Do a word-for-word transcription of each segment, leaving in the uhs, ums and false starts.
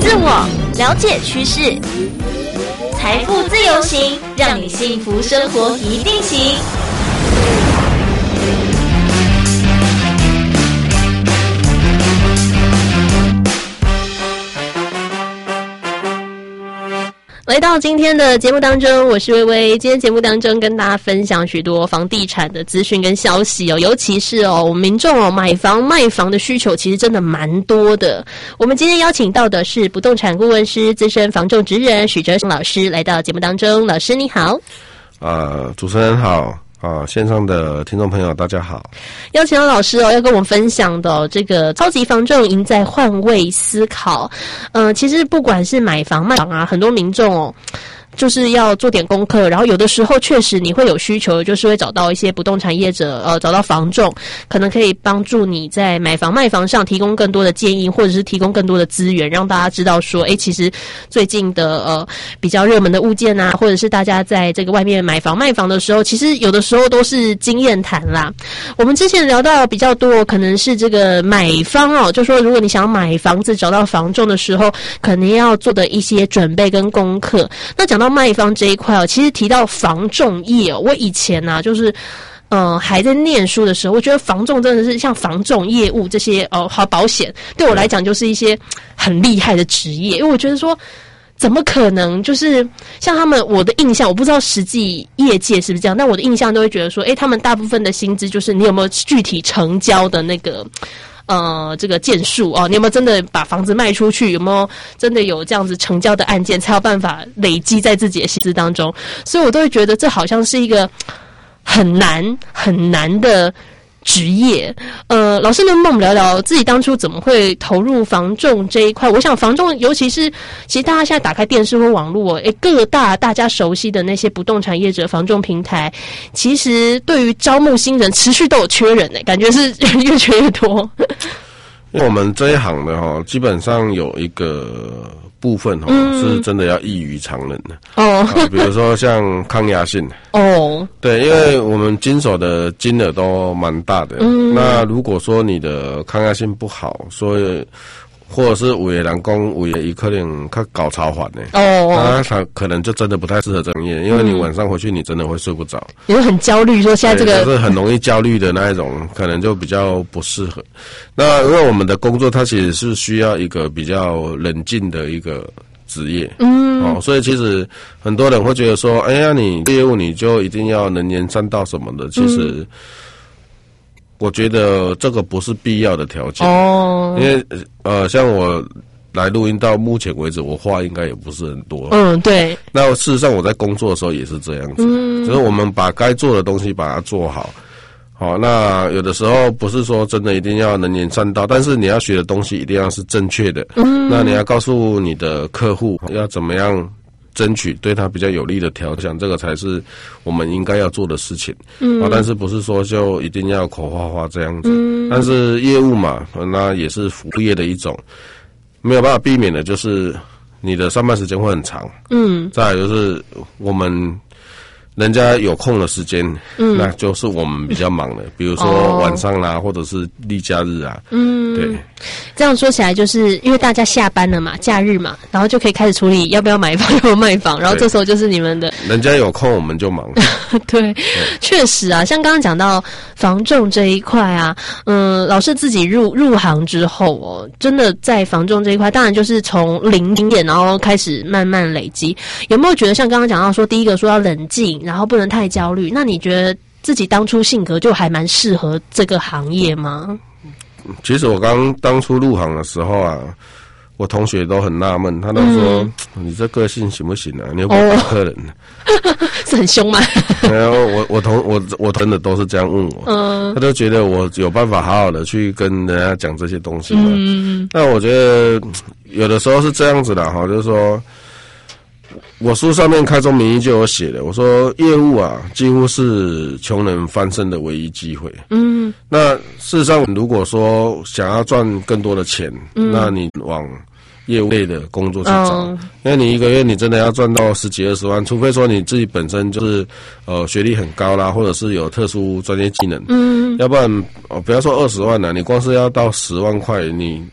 自我，了解趋势，财富自由行，让你幸福生活一定行。来到今天的节目当中，我是薇薇。今天节目当中跟大家分享许多房地产的资讯跟消息哦，尤其是哦，我们民众哦买房卖房的需求其实真的蛮多的。我们今天邀请到的是不动产顾问师、资深房仲职人许哲雄老师来到节目当中。老师你好。 呃，主持人好。啊，线上的听众朋友大家好。 邀请到老师哦，要跟我们分享的、哦、这个超级房仲赢在换位思考。呃，其实不管是买房卖房啊，很多民众哦就是要做点功课，然后有的时候确实你会有需求，就是会找到一些不动产业者，呃，找到房仲，可能可以帮助你在买房卖房上提供更多的建议，或者是提供更多的资源，让大家知道说，诶，其实最近的呃比较热门的物件啊，或者是大家在这个外面买房卖房的时候，其实有的时候都是经验谈啦。我们之前聊到比较多，可能是这个买方哦，就说如果你想买房子找到房仲的时候，可能要做的一些准备跟功课。那讲到卖方这一块哦，其实提到房仲业哦，我以前啊就是呃还在念书的时候，我觉得房仲真的是像房仲业务这些哦，好保险对我来讲就是一些很厉害的职业，因为我觉得说怎么可能就是像他们，我的印象我不知道实际业界是不是这样，但我的印象都会觉得说，诶，他们大部分的薪资就是你有没有具体成交的那个呃，这个件数哦，你有没有真的把房子卖出去？有没有真的有这样子成交的案件，才有办法累积在自己的薪资当中？所以我都会觉得这好像是一个很难很难的职业。呃，老师能不能我们聊聊自己当初怎么会投入房仲这一块？我想房仲，尤其是其实大家现在打开电视或网络，诶，各大大家熟悉的那些不动产业者、房仲平台，其实对于招募新人持续都有缺人诶，感觉是越缺越多。 因为我们这一行的哈，基本上有一个部分哈、嗯、是真的要异于常人的哦、啊，比如说像抗压性哦，对，因为我们经手的金额都蛮大的，嗯，那如果说你的抗压性不好，所以或者是有的人讲有的他可能较搞超烦的哦，那他可能就真的不太适合这行业，因为你晚上回去你真的会睡不着， 你会很焦虑，说现在这个就是很容易焦虑的那一种，可能就比较不适合。那因为我们的工作它其实是需要一个比较冷静的一个职业，嗯，哦，所以其实很多人会觉得说，哎呀，你业务你就一定要能言善道什么的，其实。嗯，我觉得这个不是必要的条件哦，因为呃，像我来录音到目前为止，我话应该也不是很多。嗯，对。那事实上我在工作的时候也是这样子，嗯，就是我们把该做的东西把它做好。好，那有的时候不是说真的一定要能言善道，但是你要学的东西一定要是正确的。嗯，那你要告诉你的客户要怎么样争取对他比较有利的条件，这个才是我们应该要做的事情。嗯，啊，但是不是说就一定要口花花这样子。嗯，但是业务嘛，那也是服务业的一种，没有办法避免的就是你的上班时间会很长。嗯，再来就是我们人家有空的时间，嗯，那就是我们比较忙的，比如说晚上啦，哦，或者是例假日啊，嗯，对。 这样说起来，就是因为大家下班了嘛，假日嘛，然后就可以开始处理要不要买房，要不要卖房，然后这时候就是你们的， 人家有空我们就忙。 对，确实啊，像刚刚讲到房仲这一块啊，嗯，老师自己入入行之后哦，真的在房仲这一块，当然就是从零经验，然后开始慢慢累积。有没有觉得像刚刚讲到说，第一个说要冷静，然后不能太焦虑？那你觉得自己当初性格就还蛮适合这个行业吗？ 其实我刚当初入行的时候啊，我同学都很纳闷，他都说、嗯、你这个性行不行啊？你又不打客人， 哦、是很凶吗？ 然后我我同我我真的都是这样问我，嗯，他都觉得我有办法好好的去跟人家讲这些东西嘛。嗯，那我觉得有的时候是这样子的哈，就是说。我书上面开宗明义就有写的，我说业务啊，几乎是穷人翻身的唯一机会。嗯，那事实上，如果说想要赚更多的钱，嗯，那你往业务类的工作去找，哦，因为你一个月你真的要赚到十几二十万，除非说你自己本身就是呃学历很高啦，或者是有特殊专业技能，嗯，要不然哦不要说二十万啦，你光是要到十万块，你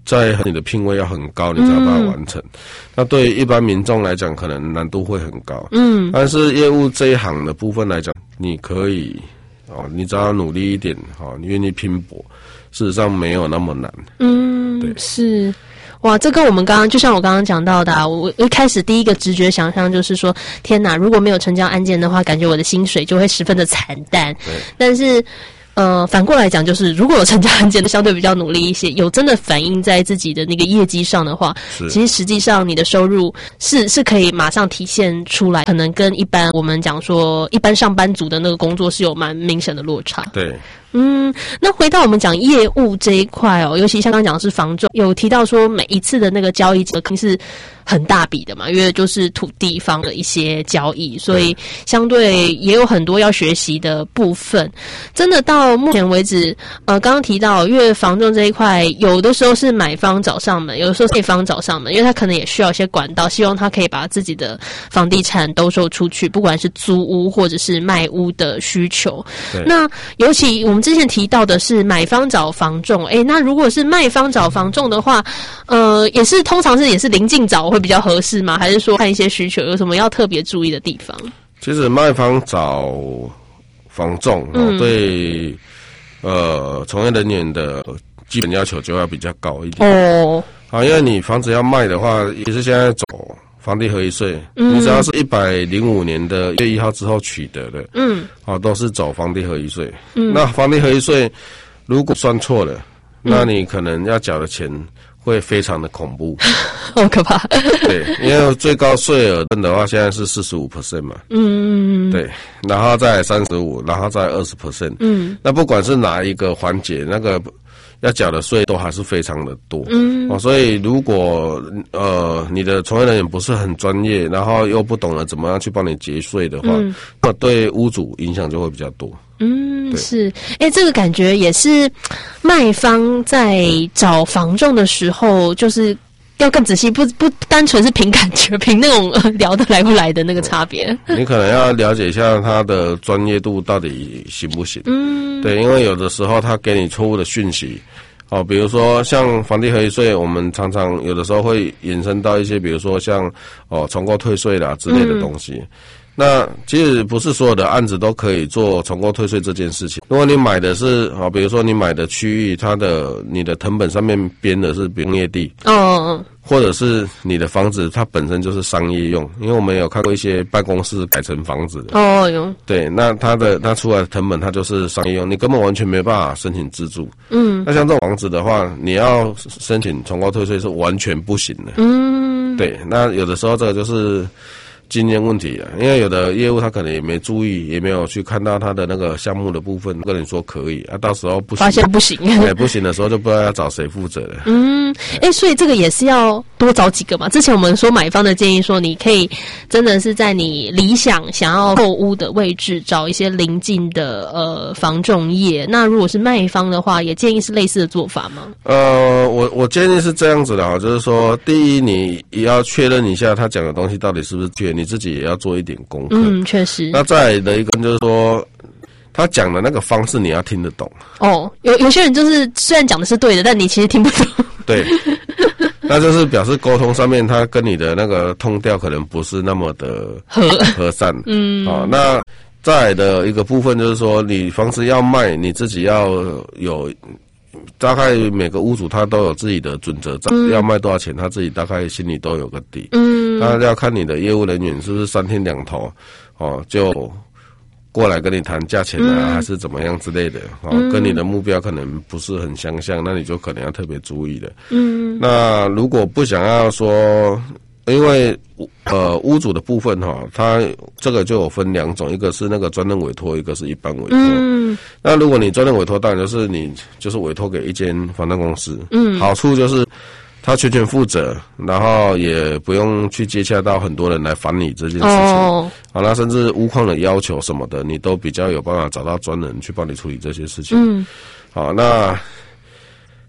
在你的聘位要很高，你才有办法完成。嗯、那对于一般民众来讲，可能难度会很高。嗯，但是业务这一行的部分来讲，你可以哦，你只要努力一点，哦，你愿意拼搏，事实上没有那么难。 嗯，对，是。哇，这跟我们刚刚就像我刚刚讲到的、啊，我一开始第一个直觉想象就是说，天哪，如果没有成交案件的话，感觉我的薪水就会十分的惨淡。对，但是。呃，反过来讲，就是如果有成交案件的相对比较努力一些，有真的反映在自己的那个业绩上的话，其实实际上你的收入是是可以马上体现出来，可能跟一般我们讲说一般上班族的那个工作是有蛮明显的落差。 对。 嗯，那回到我们讲业务这一块哦，尤其像刚刚讲的是房仲，有提到说每一次的那个交易肯定是很大笔的嘛，因为就是土地方的一些交易，所以相对也有很多要学习的部分。真的到目前为止，呃，刚刚提到，因为房仲这一块，有的时候是买方找上门，有的时候是卖方找上门，因为他可能也需要一些管道，希望他可以把自己的房地产兜售出去，不管是租屋或者是卖屋的需求。那尤其我们之前提到的是买方找房仲，诶，那如果是卖方找房仲的话，呃，也是通常是也是临近找会比较合适吗？还是说看一些需求有什么要特别注意的地方？ 其实卖方找房仲、嗯、对呃从业人员的基本要求就要比较高一点哦。好，因为你房子要卖的话，也是现在走房地合一税，嗯，你只要是一百零五年的一月一号之后取得的，嗯，好，都是走房地合一税。嗯，那房地合一税如果算错了，嗯，那你可能要缴的钱会非常的恐怖， 好可怕。 对，因为最高税额的话，现在是四十五 percent 嘛，嗯，对，然后再三十五，然后再二十 percent， 嗯，那不管是哪一个环节，那个要缴的税都还是非常的多，嗯，哦，所以如果呃你的从业人员不是很专业，然后又不懂得怎么样去帮你节税的话，嗯，那对屋主影响就会比较多。 嗯，是，哎，这个感觉也是卖方在找房仲的时候，就是要更仔细，不不单纯是凭感觉，凭那种、呃、聊得来不来的那个差别。 你可能要了解一下他的专业度到底行不行。嗯，对，因为有的时候他给你错误的讯息。哦，比如说像房地合一税，我们常常有的时候会衍生到一些，比如说像哦重购退税啦之类的东西。嗯，那其实不是所有的案子都可以做重购退税这件事情。如果你买的是啊，比如说你买的区域，它的你的誊本上面编的是工业地，哦，或者是你的房子它本身就是商业用，因为我们有看过一些办公室改成房子的，哦，有，对，那它的它出来的誊本它就是商业用，你根本完全没办法申请自住。嗯，那像这种房子的话，你要申请重购退税是完全不行的。嗯，对，那有的时候这个就是经验问题啊，因为有的业务他可能也没注意，也没有去看到他的那个项目的部分，跟你说可以啊，到时候不行， 发现不行， 对，不行的时候就不知道要找谁负责了。 嗯，哎，所以这个也是要多找几个嘛。之前我们说买方的建议说，你可以真的是在你理想想要购屋的位置找一些邻近的呃房仲业。那如果是卖方的话，也建议是类似的做法吗？ 呃，我我建议是这样子的啊，就是说，第一，你也要确认一下他讲的东西到底是不是确。你自己也要做一点功课。嗯，确实。那再来的一个就是说，他讲的那个方式你要听得懂。哦， 有有些人就是虽然讲的是对的，但你其实听不懂。 对，那就是表示沟通上面他跟你的那个通调可能不是那么的和和善。嗯，好，那再来的一个部分就是说，你房子要卖，你自己要有。大概每个屋主他都有自己的准则，嗯，要卖多少钱，他自己大概心里都有个底。嗯，那要看你的业务人员是不是三天两头哦就过来跟你谈价钱啊，嗯，还是怎么样之类的哦，嗯，跟你的目标可能不是很相像，那你就可能要特别注意的。嗯，那如果不想要说。因为呃屋主的部分哈，它这个就有分两种，一个是那个专任委托，一个是一般委托。嗯，那如果你专任委托，当然就是你就是委托给一间房贷公司。嗯，好处就是他全权负责，然后也不用去接洽到很多人来烦你这件事情。哦，好，那甚至屋况的要求什么的，你都比较有办法找到专人去帮你处理这些事情。嗯，好，那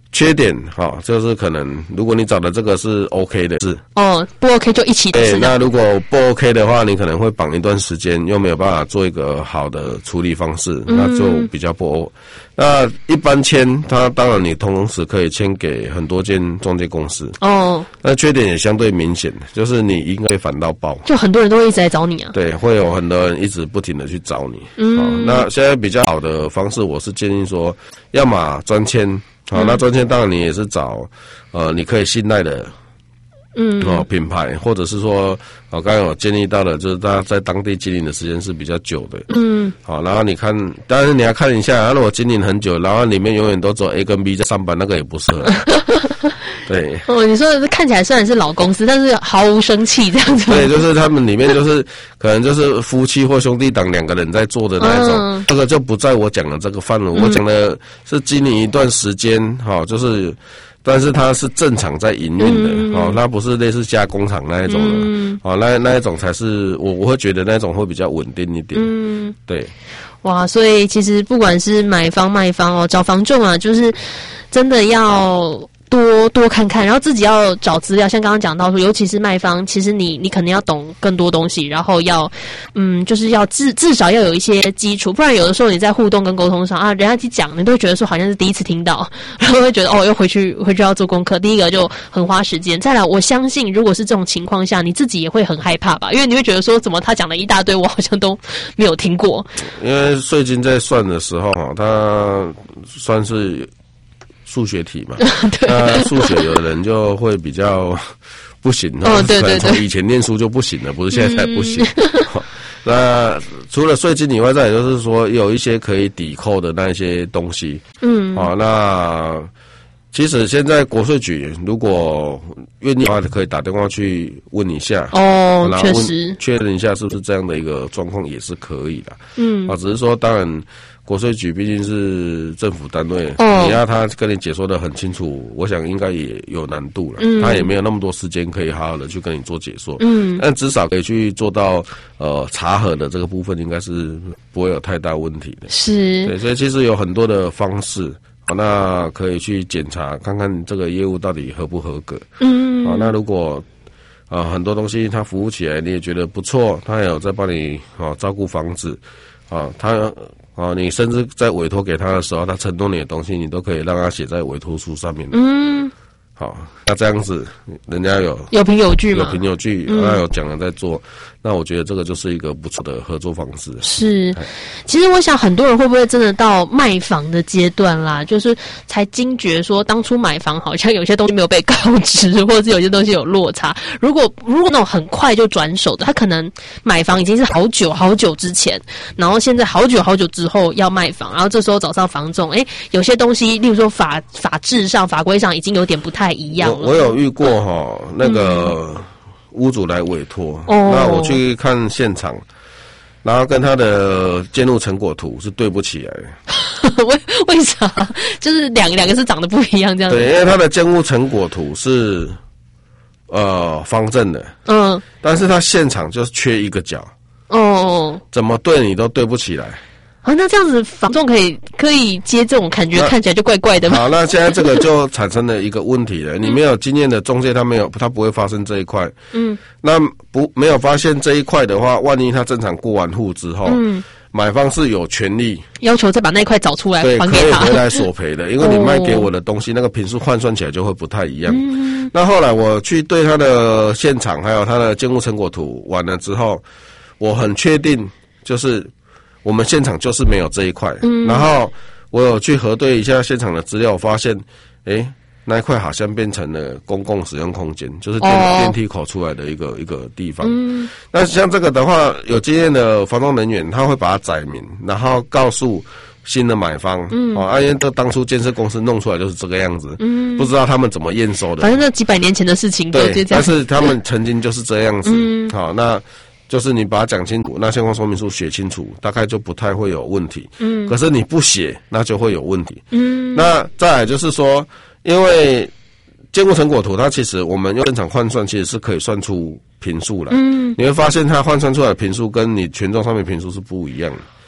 缺点哈、哦，就是可能如果你找的这个是 OK 的，是哦，不 OK 就一起的。 对，那如果不 OK 的话，你可能会绑一段时间，又没有办法做一个好的处理方式，嗯、那就比较不 OK。那一般签，它当然你同时可以签给很多间中介公司哦，那缺点也相对明显，就是你应该反到爆， 就很多人都会一直来找你啊。 对，会有很多人一直不停的去找你。嗯、哦，那现在比较好的方式，我是建议说，要么专签。好，那专签当然你也是找，呃，你可以信赖的，嗯，哦，品牌，或者是说，我刚刚有建议到的，就是大家在当地经营的时间是比较久的，嗯，好，然后你看，当然你要看一下，如果经营很久，然后里面永远都只有 A 跟 B 在上班，那个也不适合。对， 哦，你说看起来虽然是老公司，但是毫无生气这样子。 对，就是他们里面就是可能就是夫妻或兄弟党两个人在做的那一种，嗯、这个就不在我讲的这个范围。嗯、我讲的是经营一段时间，哈、哦，就是，但是它是正常在营运的，嗯、哦，它不是类似加工厂那一种的，嗯、哦，那那一种才是我我会觉得那一种会比较稳定一点。嗯，对。 哇，所以其实不管是买方卖方哦，找房仲啊，就是真的要多多看看，然后自己要找资料，像刚刚讲到说，尤其是卖方，其实你你可能要懂更多东西，然后要嗯，就是要至至少要有一些基础，不然有的时候你在互动跟沟通上啊，人家去讲，你都会觉得说好像是第一次听到，然后会觉得哦，又回去回去要做功课，第一个就很花时间。再来，我相信如果是这种情况下，你自己也会很害怕吧，因为你会觉得说，怎么他讲了一大堆，我好像都没有听过。 因为税金在算的时候哈，它算是数学题嘛，那数学有的人就会比较不行， 哦，对对对， 从以前念书就不行了，不是现在才不行。嗯、那除了税金以外，再也就是说有一些可以抵扣的那一些东西，嗯，好、哦，那其实现在国税局如果愿意的话，可以打电话去问一下哦，确实确认一下是不是这样的一个状况也是可以的，嗯，啊，只是说当然。国税局毕竟是政府单位，哦、你要他跟你解说的很清楚，我想应该也有难度了。嗯，他也没有那么多时间可以好好的去跟你做解说。嗯，但至少可以去做到呃查核的这个部分，应该是不会有太大问题的。 是， 对，所以其实有很多的方式，那可以去检查看看这个业务到底合不合格。嗯，啊，那如果啊、呃、很多东西他服务起来你也觉得不错，他也有在帮你啊照顾房子啊，他。哦，你甚至在委托给他的时候，他承诺你的东西，你都可以让他写在委托书上面。嗯，好，那这样子，人家有有凭有据嘛， 有凭有据，那、嗯、有讲人在做，那我觉得这个就是一个不错的合作方式。 是，其实我想很多人会不会真的到卖房的阶段啦，就是才惊觉说当初买房好像有些东西没有被告知，或者是有些东西有落差。如果如果那种很快就转手的，他可能买房已经是好久好久之前，然后现在好久好久之后要卖房，然后这时候找上房仲，哎，有些东西，例如说法法制上、法规上已经有点不太一样了。 我, 我有遇过哈，那个。嗯屋主来委托，哦、那我去看现场，然后跟他的建筑成果图是对不起来的。 为为啥？就是两两个是长得不一样这样子。 对，因为他的建筑成果图是呃方正的，嗯，但是他现场就是缺一个角，哦，怎么对你都对不起来。 啊，那这样子房仲可以可以接这种感觉看起来就怪怪的吗？ 好，那现在这个就产生了一个问题了。你没有经验的中介，他没有，他不会发生这一块。嗯，那不没有发现这一块的话，万一他正常过完户之后，嗯，买方是有权利要求再把那一块找出来还给他， 可以回来索赔的，因为你卖给我的东西，那个坪数换算起来就会不太一样。嗯，那后来我去对他的现场还有他的建筑成果图完了之后，我很确定就是。我们现场就是没有这一块，嗯，然后我有去核对一下现场的资料，我发现，诶，那一块好像变成了公共使用空间，就是电、哦、电梯口出来的一个一个地方。嗯，那像这个的话，有经验的房仲人员他会把它载明，然后告诉新的买方，嗯，哦，啊，因为这当初建设公司弄出来就是这个样子，嗯，不知道他们怎么验收的， 反正那几百年前的事情都就这样， 但是他们曾经就是这样子，嗯，好，那。就是你把它讲清楚，那相关说明书写清楚，大概就不太会有问题。嗯，可是你不写，那就会有问题。嗯，那再来就是说，因为建物成果图，它其实我们用正常换算，其实是可以算出坪数来。嗯，你会发现它换算出来的坪数跟你权状上面坪数是不一样的。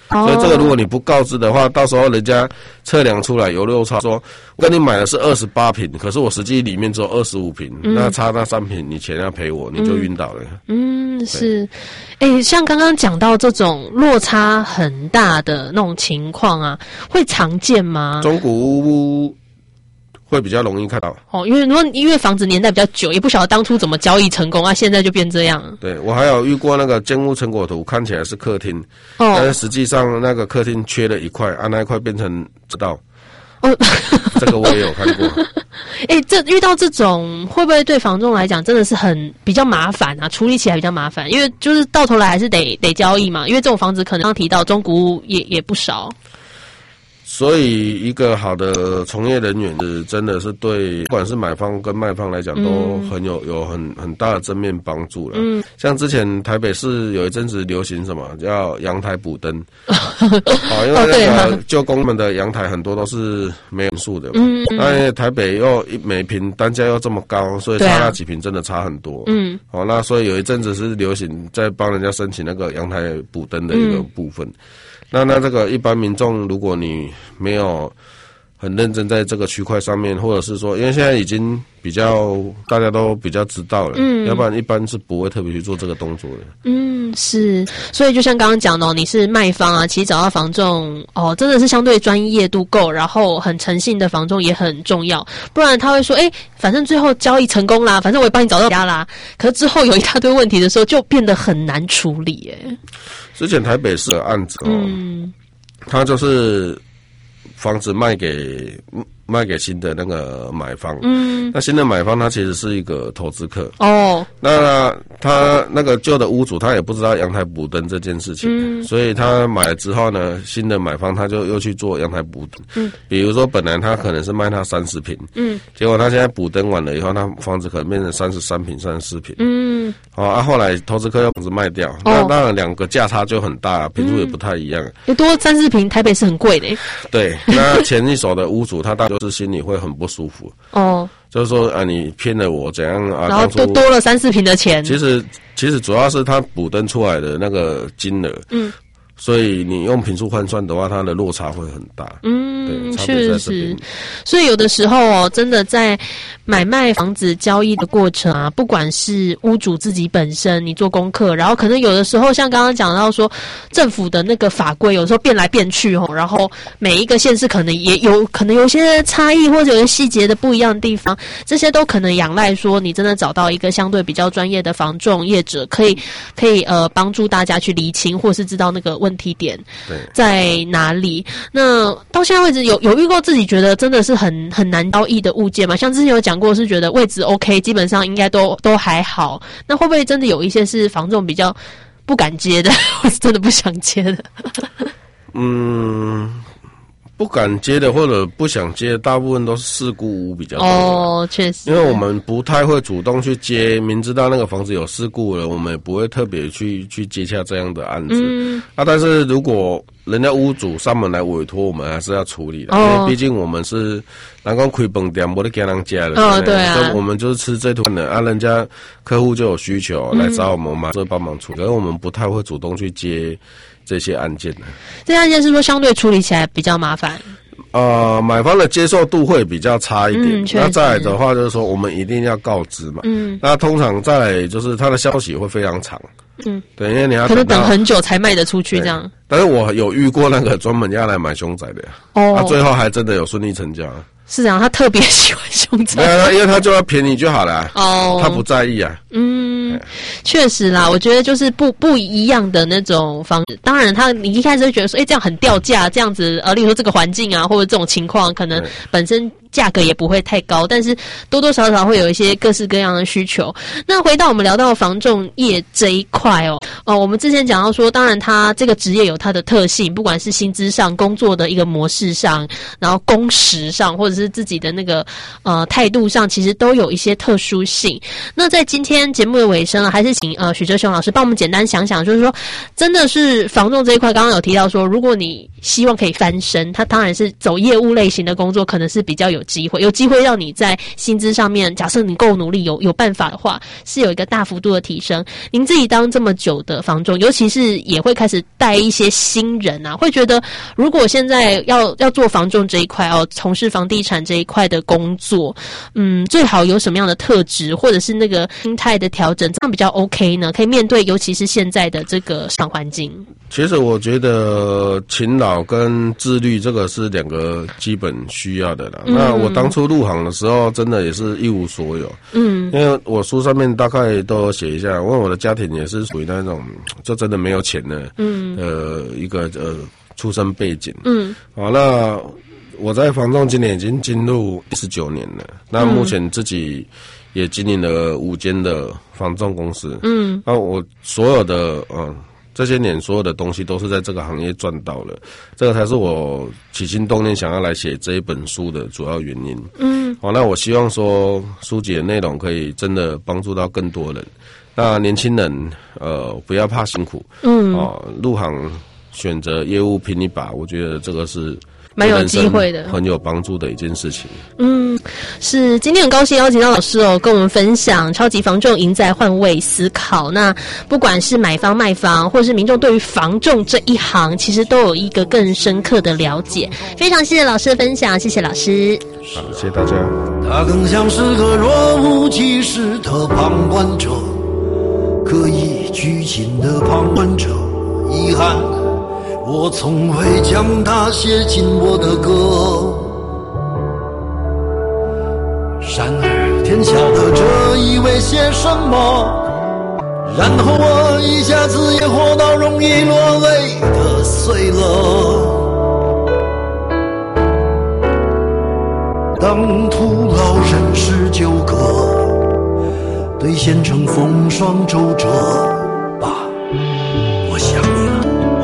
哦、所以这个如果你不告知的话，到时候人家测量出来有落差，说我跟你买的是二十八坪，可是我实际里面只有二十五坪，那差那三坪你钱要赔我，你就晕倒了。 嗯，是。诶，像刚刚讲到这种落差很大的那种情况啊，会常见吗？ 中古屋会比较容易看到哦，因为如果因为房子年代比较久，也不晓得当初怎么交易成功啊，现在就变这样。 对，我还有遇过那个建物成果图，看起来是客厅，哦，但是实际上那个客厅缺了一块，啊，那一块变成知道。哦，这个我也有看过。 哎、欸，这遇到这种会不会对房仲来讲真的是很比较麻烦啊？处理起来比较麻烦，因为就是到头来还是得得交易嘛。因为这种房子可能刚提到中古屋也也不少。 所以，一个好的从业人员是真的是对，不管是买方跟卖方来讲，都很有有很很大的正面帮助了。嗯，像之前台北市有一阵子流行什么叫阳台补灯，哦，因为那个旧公们的阳台很多都是没有数的嘛。嗯，那因为台北又每坪单价又这么高，所以差那几坪真的差很多。嗯，哦，那所以有一阵子是流行在帮人家申请那个阳台补灯的一个部分。嗯，那那这个一般民众，如果你没有很认真在这个区块上面，或者是说，因为现在已经比较大家都比较知道了，嗯，要不然一般是不会特别去做这个动作的。嗯， 是，所以就像刚刚讲的哦，你是卖方啊，其实找到房仲哦，真的是相对专业度够，然后很诚信的房仲也很重要，不然他会说，哎，反正最后交易成功啦，反正我也帮你找到家啦，可是之后有一大堆问题的时候，就变得很难处理，哎。 之前台北市的案子哦，嗯，他就是房子卖给卖给新的那个买方，嗯，那新的买方他其实是一个投资客哦，那他那个旧的屋主他也不知道阳台补灯这件事情，嗯，所以他买了之后呢，新的买方他就又去做阳台补灯，嗯，比如说本来他可能是卖他三十坪，嗯，结果他现在补灯完了以后，他房子可能变成三十三坪、三十四坪，嗯，好啊，后来投资客要房子卖掉，哦，那当然两个价差就很大，坪数也不太一样， 有多三四坪，台北是很贵的， 对，那前一手的屋主他大概是心里会很不舒服哦，就是说啊，你骗了我怎样啊？ 然后多多了三四坪的钱。 其实其实主要是他补灯出来的那个金额，嗯，所以你用坪数换算的话，它的落差会很大。嗯，对，差别在这边。 所以有的时候哦，真的在买卖房子交易的过程啊，不管是屋主自己本身，你做功课，然后可能有的时候像刚刚讲到说，政府的那个法规有时候变来变去哦，然后每一个县市可能也有可能有一些差异，或者有些细节的不一样的地方，这些都可能仰赖说你真的找到一个相对比较专业的房仲业者，可以可以呃帮助大家去厘清，或是知道那个问题点在哪里。那到现在为止有有遇过自己觉得真的是很很难交易的物件吗？像之前有讲过是觉得位置 OK， 基本上应该都都还好。那会不会真的有一些是房仲比较不敢接的，或是真的不想接的？ 嗯，不敢接的或者不想接的，大部分都是事故屋比较多。哦，确实，因为我们不太会主动去接，明知道那个房子有事故了，我们也不会特别去去接洽这样的案子。嗯，啊，但是如果人家屋主上门来委托，我们还是要处理的，哦，因为毕竟我们是人讲开饭店，没得给人家的。哦，对啊，所以我们就是吃这顿的啊。人家客户就有需求来找我们嘛，就帮忙处理。可是我们不太会主动去接这些案件的。 这些案件是说相对处理起来比较麻烦。 呃，买方的接受度会比较差一点。嗯，那再来的话就是说，我们一定要告知嘛。嗯。那通常再来就是他的消息会非常长。嗯，对，因为你要可能等很久才卖得出去这样。 但是我有遇过那个专门要来买凶宅的，哦，他最后还真的有顺利成交。 是啊，他特别喜欢凶宅。 没有，因为他就要便宜就好了。哦，他不在意啊。嗯， 确实啦，我觉得就是不不一样的那种方式。当然他，你一开始会觉得说，哎，这样很掉价，这样子，呃，例如说这个环境啊，或者这种情况，可能本身价格也不会太高，但是多多少少会有一些各式各样的需求。那回到我们聊到房仲业这一块哦，哦，我们之前讲到说，当然它这个职业有它的特性，不管是薪资上、工作的一个模式上，然后工时上，或者是自己的那个呃态度上，其实都有一些特殊性。那在今天节目的尾声啊，还是请呃许哲雄老师帮我们简单想想，就是说，真的是房仲这一块，刚刚有提到说，如果你希望可以翻身，它当然是走业务类型的工作，可能是比较有有机会，有机会让你在薪资上面，假设你够努力，有有办法的话，是有一个大幅度的提升。您自己当这么久的房仲，尤其是也会开始带一些新人啊，会觉得如果现在要要做房仲这一块哦，从事房地产这一块的工作，嗯，最好有什么样的特质，或者是那个心态的调整，这样比较 OK 呢？可以面对，尤其是现在的这个市场环境。 其实我觉得勤劳跟自律这个是两个基本需要的啦。嗯、那我当初入行的时候，真的也是一无所有。嗯，因为我书上面大概都写一下，因为我的家庭也是属于那种就真的没有钱的，嗯，呃，一个呃出生背景。嗯，好，那我在房仲今年已经进入十九年了，那目前自己也经营了五间的房仲公司。嗯，那我所有的嗯。这些年所有的东西都是在这个行业赚到了，这个才是我起心动念想要来写这一本书的主要原因。嗯，好，那我希望说书籍的内容可以真的帮助到更多人。那年轻人呃不要怕辛苦，嗯，哦，入行选择业务拼一把，我觉得这个是蛮有机会的， 很有帮助的一件事情。 嗯，是今天很高兴邀请到老师哦，跟我们分享超级房仲赢在换位思考。那不管是买方卖方，或是民众对于房仲这一行，其实都有一个更深刻的了解。非常谢谢老师的分享，谢谢老师。 好，谢谢大家。 他更像是个若无其事的旁观者，刻意拘谨的旁观者，遗憾我从未将它写进我的歌。然而天晓得这意味些什么，然后我一下子也活到容易落泪的碎了。当徒劳人事纠葛兑现成风霜周折，爸，我想你了。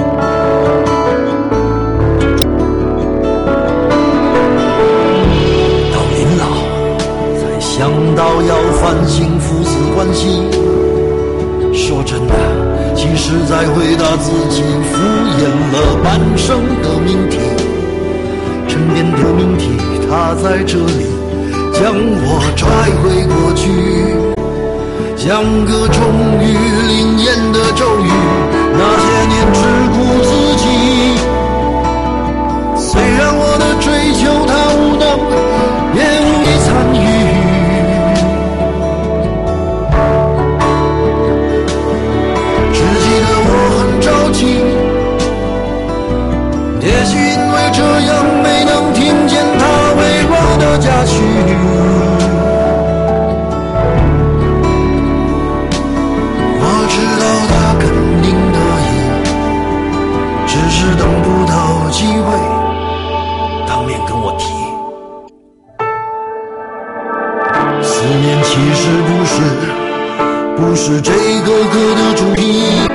到临老才想到要反省父子关系，说真的，其实在回答自己敷衍了半生的命题，沉淀的命题它在这里将我拽回过去，像个终于灵验的咒语，那些年只顾自己，虽然我的追求它无能也无力参与，只记得我很着急，也许因为这样没能听见它微弱的佳曲，等不到机会当面跟我提，思念其实不是不是这个歌的主题，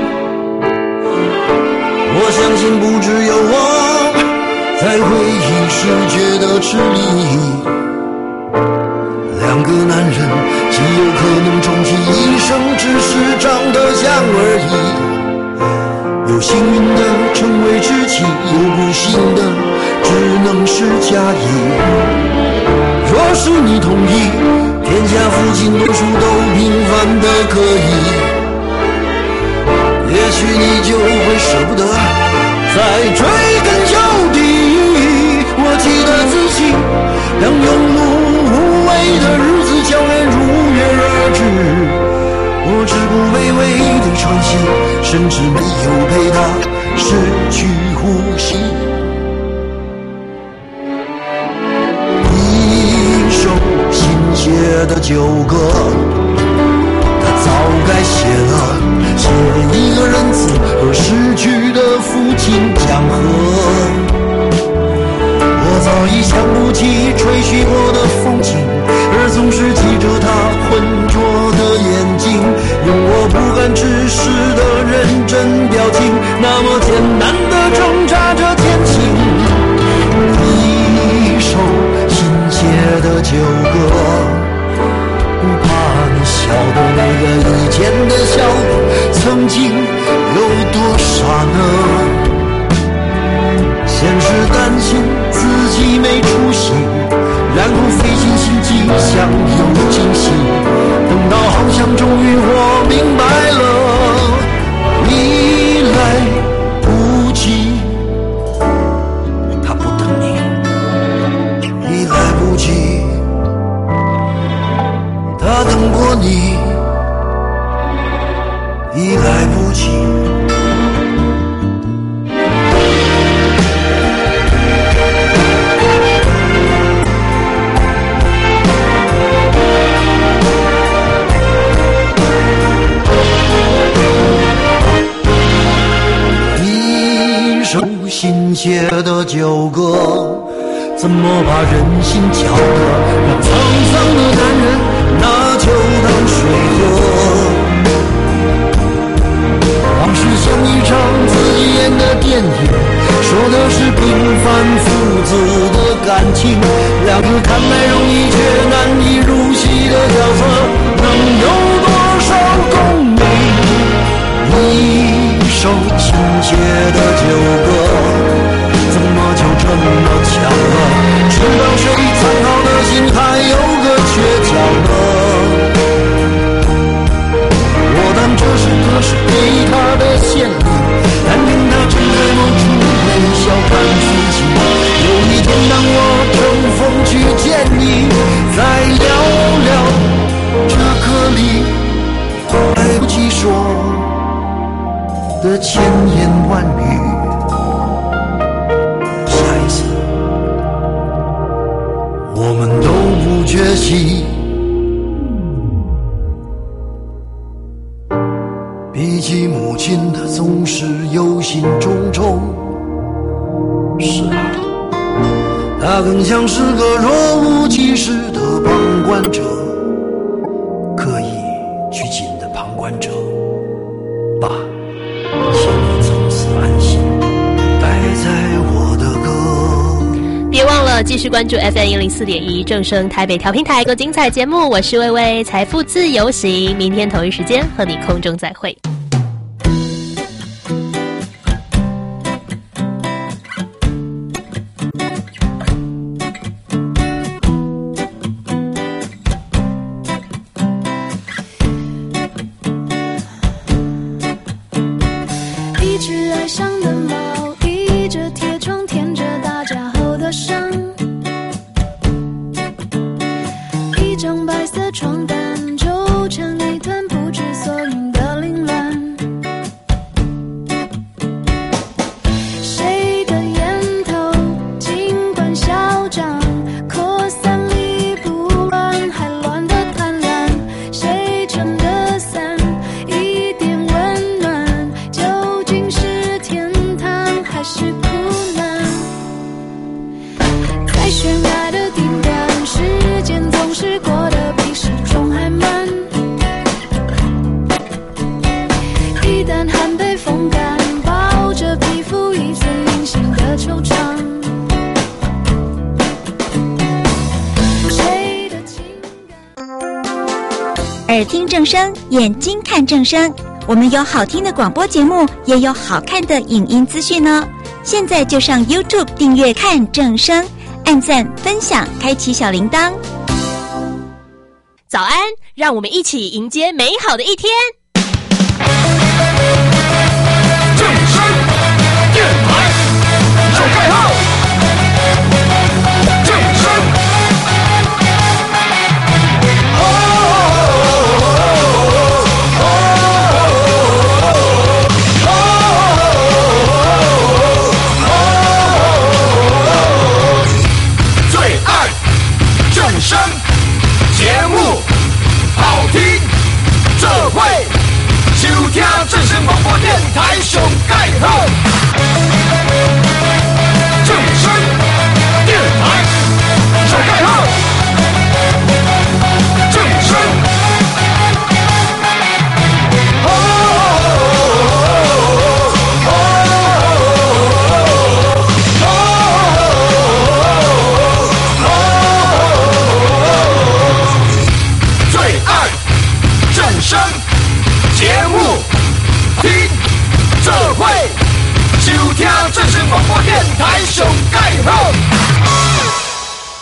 我相信不只有我在回忆时觉得吃力，两个男人极有可能终其一生只是长得像而已，有幸运的成为知己，有不幸的只能是假意。若是你同意，天下父亲多数都平凡的可以，也许你就会舍不得再追根究底。我记得自己当庸碌无为的日子悄然如约而至，我只顾微微的喘息，甚至没有陪他失去呼吸。一首新写的旧歌，他早该写了，写一个仁慈和逝去的父亲讲和。我早已想不起吹嘘过的风景，而总是记着他浑浊的眼睛，用我不敢直视的认真表情，那么艰难地挣扎着前行。一首新写的旧歌，怕你晓得那个以前的笑曾经有多傻呢？先是担心自己没出息，然然后费尽心机想有惊喜，等到好像终于我明白了，你来不及，他不等你，你来不及，他等过你，你来不及。心切的纠葛，怎么把人心搅得让沧桑的男人拿酒当水喝？往事像一场自己演的电影，说的是平凡父子的感情，两个看来容易却难以入戏的角色，能有多少共鸣？一首亲切的旧歌，怎么就这么巧了？知道谁藏好的心还有个诀窍呢？我当这是歌是给他的献礼，但愿他正在某处微笑看自己。有一天当我乘风去见你，再聊聊这颗梨，来不及说的千言万语，下一次我们都不缺席。比起母亲的总是忧心忡忡，是啊，她更像是个若无其事的旁观者，刻意拘谨的旁观者。爸，请你从此安心待在我的歌。 别忘了继续关注 F M 一零四点一正声台北调频台，更精彩节目。我是薇薇，财富自由行，明天同一时间和你空中再会。 耳听正声，眼睛看正声。我们有好听的广播节目，也有好看的影音资讯哦。现在就上 YouTube 订阅看正声，按赞分享，开启小铃铛。 早安，让我们一起迎接美好的一天。 正声电台手盖号，正声。声节目好听，这会收听正声广播电台上盖好。正声电台上盖好，正声。声节目听，这会收听正声广播电台上盖好。